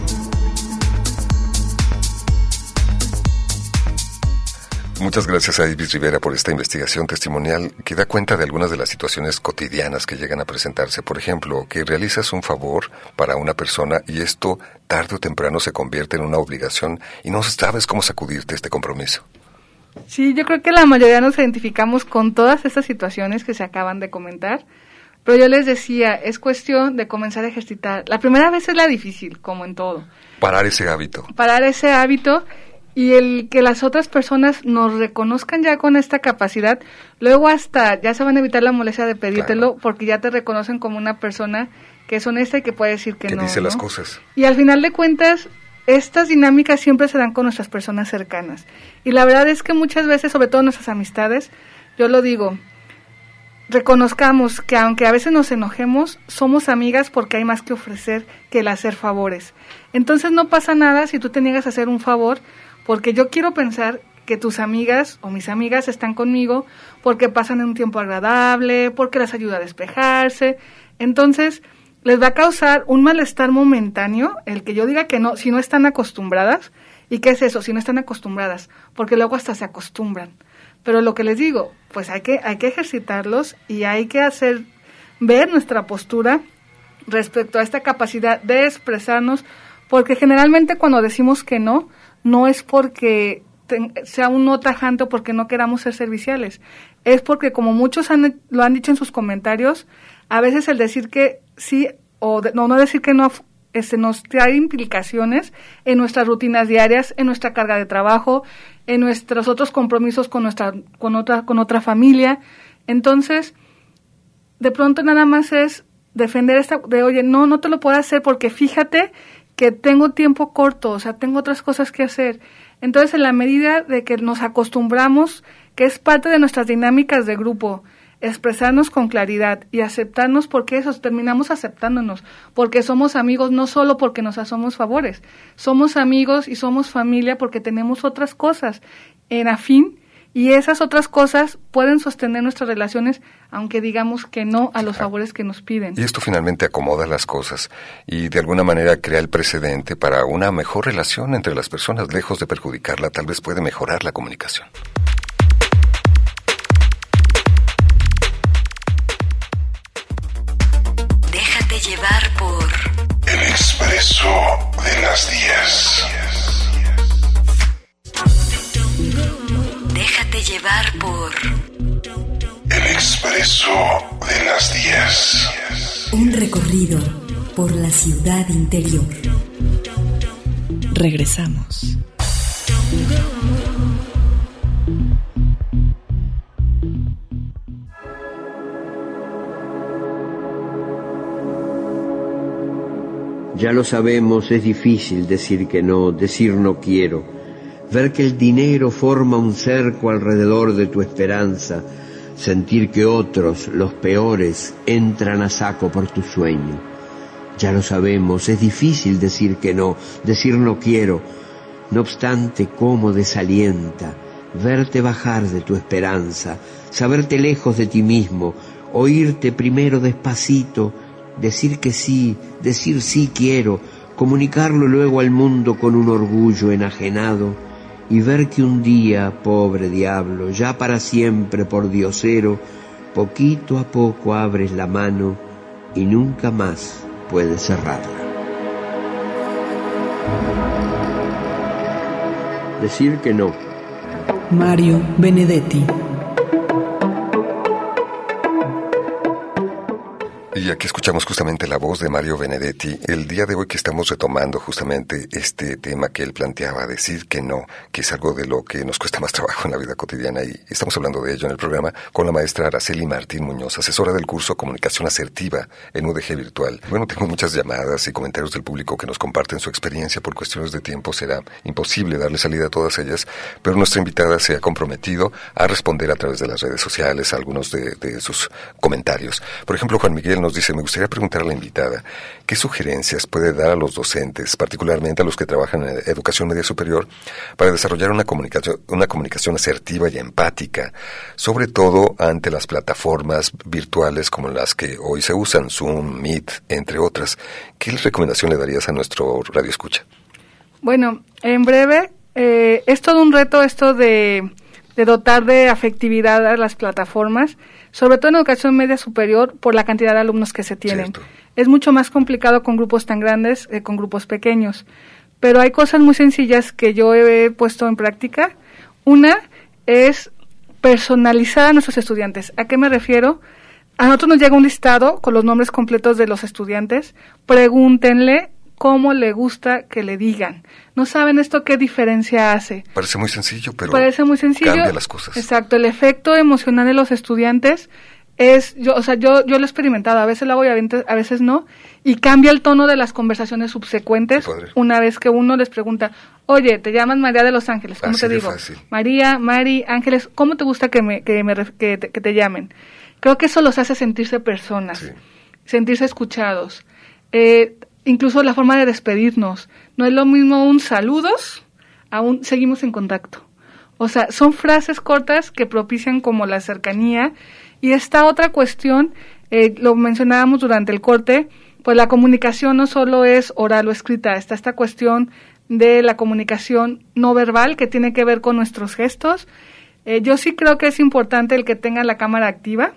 Muchas gracias a Ibis Rivera por esta investigación testimonial que da cuenta de algunas de las situaciones cotidianas que llegan a presentarse. Por ejemplo, que realizas un favor para una persona y esto tarde o temprano se convierte en una obligación y no sabes cómo sacudirte este compromiso. Sí, yo creo que la mayoría nos identificamos con todas estas situaciones que se acaban de comentar, pero yo les decía, es cuestión de comenzar a ejercitar. La primera vez es la difícil, como en todo. Parar ese hábito. Y el que las otras personas nos reconozcan ya con esta capacidad, luego hasta ya se van a evitar la molestia de pedírtelo, claro, porque ya te reconocen como una persona que es honesta y que puede decir que no. Que dice las cosas. Y al final de cuentas, estas dinámicas siempre se dan con nuestras personas cercanas. Y la verdad es que muchas veces, sobre todo nuestras amistades, yo lo digo, reconozcamos que aunque a veces nos enojemos, somos amigas porque hay más que ofrecer que el hacer favores. Entonces no pasa nada si tú te niegas a hacer un favor, porque yo quiero pensar que tus amigas o mis amigas están conmigo porque pasan un tiempo agradable, porque les ayuda a despejarse. Entonces, les va a causar un malestar momentáneo el que yo diga que no, si no están acostumbradas. ¿Y qué es eso? Si no están acostumbradas, porque luego hasta se acostumbran. Pero lo que les digo, pues hay que ejercitarlos y hay que hacer ver nuestra postura respecto a esta capacidad de expresarnos, porque generalmente cuando decimos que no es porque sea un no tajante o porque no queramos ser serviciales. Es porque, como muchos lo han dicho en sus comentarios, a veces el decir que sí o no decir que no nos trae implicaciones en nuestras rutinas diarias, en nuestra carga de trabajo, en nuestros otros compromisos con otra familia. Entonces, de pronto nada más es defender oye, no te lo puedo hacer porque fíjate que tengo tiempo corto, o sea, tengo otras cosas que hacer. Entonces, en la medida de que nos acostumbramos, que es parte de nuestras dinámicas de grupo, expresarnos con claridad y aceptarnos, porque eso, terminamos aceptándonos, porque somos amigos, no solo porque nos hacemos favores, somos amigos y somos familia porque tenemos otras cosas en afín, y esas otras cosas pueden sostener nuestras relaciones, aunque digamos que no a los favores que nos piden. Y esto finalmente acomoda las cosas y de alguna manera crea el precedente para una mejor relación entre las personas, lejos de perjudicarla, tal vez puede mejorar la comunicación. Déjate llevar por Latido por la ciudad interior. Regresamos. Ya lo sabemos, es difícil decir que no, decir no quiero, ver que el dinero forma un cerco alrededor de tu esperanza, sentir que otros, los peores, entran a saco por tu sueño. Ya lo sabemos, es difícil decir que no, decir no quiero, no obstante cómo desalienta, verte bajar de tu esperanza, saberte lejos de ti mismo, oírte primero despacito, decir que sí, decir sí quiero, comunicarlo luego al mundo con un orgullo enajenado y ver que un día, pobre diablo, ya para siempre por diosero, poquito a poco abres la mano y nunca más puedes cerrarla. Decir que no. Mario Benedetti. Y aquí escuchamos justamente la voz de Mario Benedetti el día de hoy, que estamos retomando justamente este tema que él planteaba, decir que no, que es algo de lo que nos cuesta más trabajo en la vida cotidiana, y estamos hablando de ello en el programa con la maestra Araceli Martín Muñoz, asesora del curso Comunicación Asertiva en UDG Virtual. Bueno, tengo muchas llamadas y comentarios del público que nos comparten su experiencia. Por cuestiones de tiempo será imposible darle salida a todas ellas, pero nuestra invitada se ha comprometido a responder a través de las redes sociales a algunos de sus comentarios. Por ejemplo, Juan Miguel nos dice: me gustaría preguntar a la invitada, ¿qué sugerencias puede dar a los docentes, particularmente a los que trabajan en educación media superior, para desarrollar una comunicación asertiva y empática, sobre todo ante las plataformas virtuales como las que hoy se usan, Zoom, Meet, entre otras? ¿Qué recomendación le darías a nuestro radioescucha? Bueno, en breve, es todo un reto esto de dotar de afectividad a las plataformas, sobre todo en educación media superior, por la cantidad de alumnos que se tienen. Cierto. Es mucho más complicado con grupos tan grandes que con grupos pequeños, pero hay cosas muy sencillas que yo he puesto en práctica. Una es personalizar a nuestros estudiantes. ¿A qué me refiero? A nosotros nos llega un listado con los nombres completos de los estudiantes. Pregúntenle cómo le gusta que le digan. No saben esto qué diferencia hace. Parece muy sencillo, pero cambia las cosas. Exacto, el efecto emocional de los estudiantes es, yo lo he experimentado, a veces lo hago y a veces no, y cambia el tono de las conversaciones subsecuentes una vez que uno les pregunta: oye, te llamas María de los Ángeles, ¿cómo te digo? Fácil. María, Mari, Ángeles, ¿cómo te gusta que te llamen? Creo que eso los hace sentirse personas, sentirse escuchados. Incluso la forma de despedirnos. No es lo mismo un saludos a un seguimos en contacto. O sea, son frases cortas que propician como la cercanía. Y esta otra cuestión, lo mencionábamos durante el corte, pues la comunicación no solo es oral o escrita, está esta cuestión de la comunicación no verbal que tiene que ver con nuestros gestos. Yo sí creo que es importante el que tenga la cámara activa,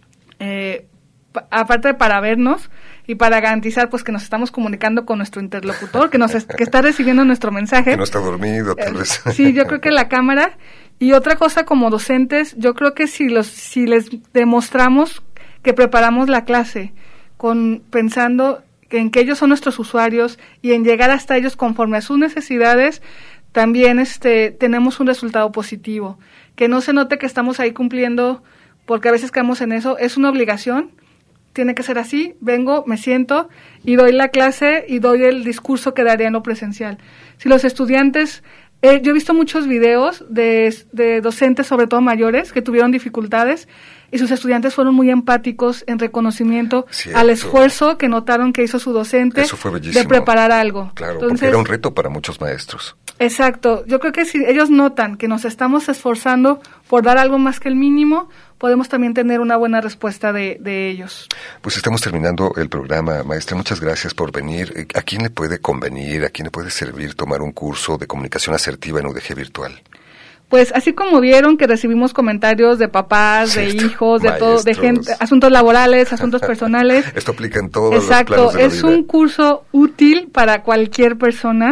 aparte de para vernos y para garantizar pues que nos estamos comunicando con nuestro interlocutor, que está recibiendo nuestro mensaje. Que no está dormido, tal vez. Sí, yo creo que la cámara. Y otra cosa, como docentes, yo creo que si les demostramos que preparamos la clase pensando en que ellos son nuestros usuarios y en llegar hasta ellos conforme a sus necesidades, también tenemos un resultado positivo. Que no se note que estamos ahí cumpliendo, porque a veces caemos en eso. Es una obligación. Tiene que ser así, vengo, me siento y doy la clase y doy el discurso que daría en lo presencial. Si los estudiantes, yo he visto muchos videos de docentes, sobre todo mayores, que tuvieron dificultades y sus estudiantes fueron muy empáticos en reconocimiento al esfuerzo que notaron que hizo su docente. Eso fue bellísimo. De preparar algo. Claro, entonces, porque era un reto para muchos maestros. Exacto, yo creo que si ellos notan que nos estamos esforzando por dar algo más que el mínimo, podemos también tener una buena respuesta de ellos. Pues estamos terminando el programa, maestra, muchas gracias por venir. ¿A quién le puede convenir, a quién le puede servir tomar un curso de comunicación asertiva en UDG Virtual? Pues así como vieron que recibimos comentarios de papás, de hijos, de todo, de gente, asuntos laborales, asuntos personales. Esto aplica en todos los planos de la vida. Es un curso útil para cualquier persona.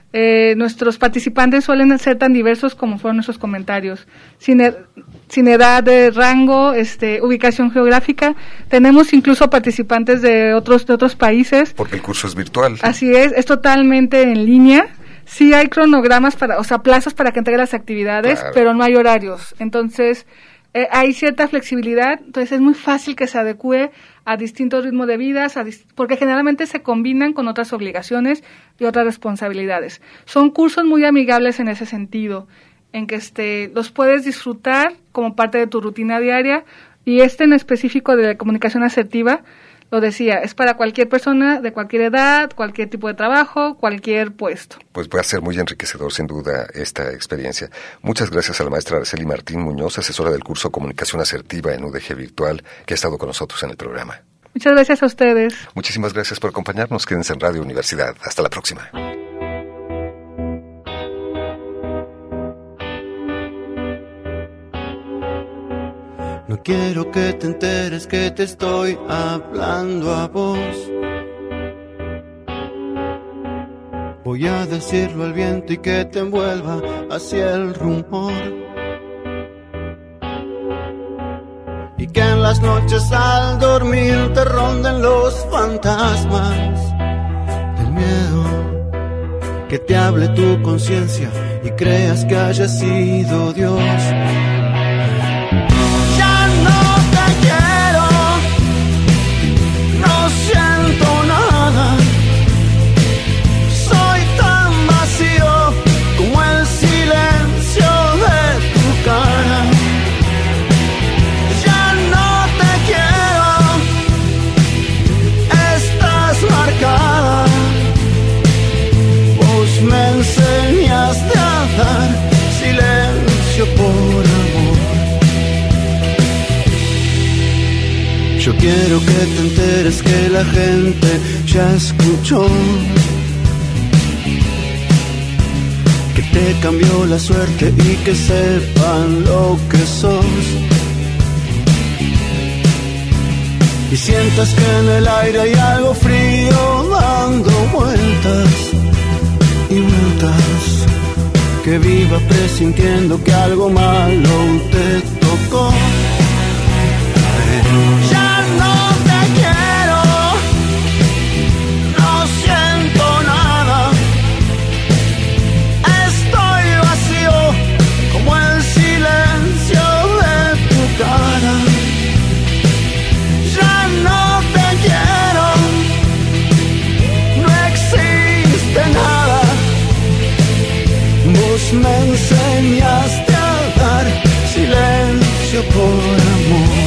Nuestros participantes suelen ser tan diversos como fueron nuestros comentarios, sin edad, de rango, ubicación geográfica. Tenemos incluso participantes de otros países. Porque el curso es virtual. Así es totalmente en línea. Sí hay cronogramas plazos para que entreguen las actividades, claro, pero no hay horarios. Entonces, hay cierta flexibilidad, entonces es muy fácil que se adecue a distintos ritmos de vida, porque generalmente se combinan con otras obligaciones y otras responsabilidades. Son cursos muy amigables en ese sentido, en que los puedes disfrutar como parte de tu rutina diaria, y en específico de la comunicación asertiva, lo decía, es para cualquier persona de cualquier edad, cualquier tipo de trabajo, cualquier puesto. Pues va a ser muy enriquecedor, sin duda, esta experiencia. Muchas gracias a la maestra Araceli Martín Muñoz, asesora del curso Comunicación Asertiva en UDG Virtual, que ha estado con nosotros en el programa. Muchas gracias a ustedes. Muchísimas gracias por acompañarnos. Quédense en Radio Universidad. Hasta la próxima. No quiero que te enteres que te estoy hablando a vos. Voy a decirlo al viento y que te envuelva hacia el rumor. Y que en las noches al dormir te ronden los fantasmas del miedo. Que te hable tu conciencia y creas que haya sido Dios. Siento nada, soy tan vacío como el silencio de tu cara. Ya no te quiero, estás marcada. Vos me enseñaste a dar silencio por amor. Yo quiero que te enteres que la gente ya escuchó, que te cambió la suerte y que sepan lo que sos. Y sientas que en el aire hay algo frío dando vueltas y vueltas. Que viva presintiendo que algo malo te tocó. Ya no te quiero, no siento nada, estoy vacío como el silencio de tu cara. Ya no te quiero, no existe nada, vos me enseñaste a dar silencio por amor.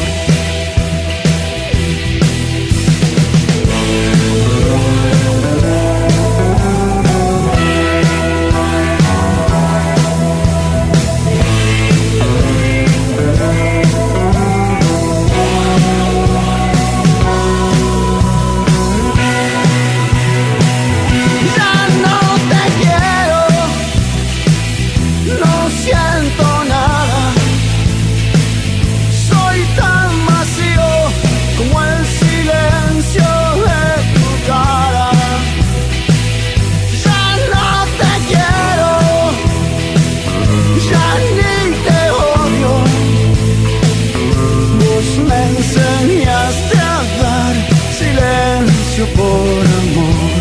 Por amor,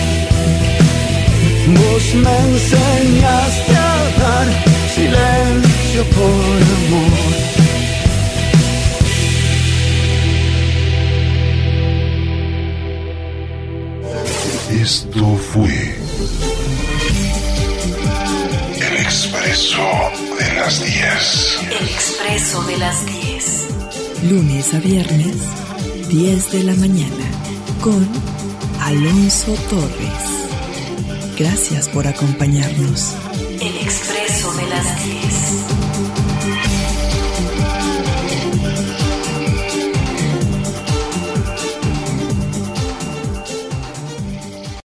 vos me enseñaste a dar silencio por amor. Esto fue El Expreso de las 10. El Expreso de las 10. Lunes a viernes, 10 de la mañana. Con Alonso Torres. Gracias por acompañarnos. El Expreso de las 10.